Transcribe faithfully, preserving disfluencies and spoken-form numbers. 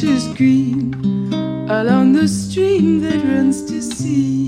grass is green along the stream that runs to sea.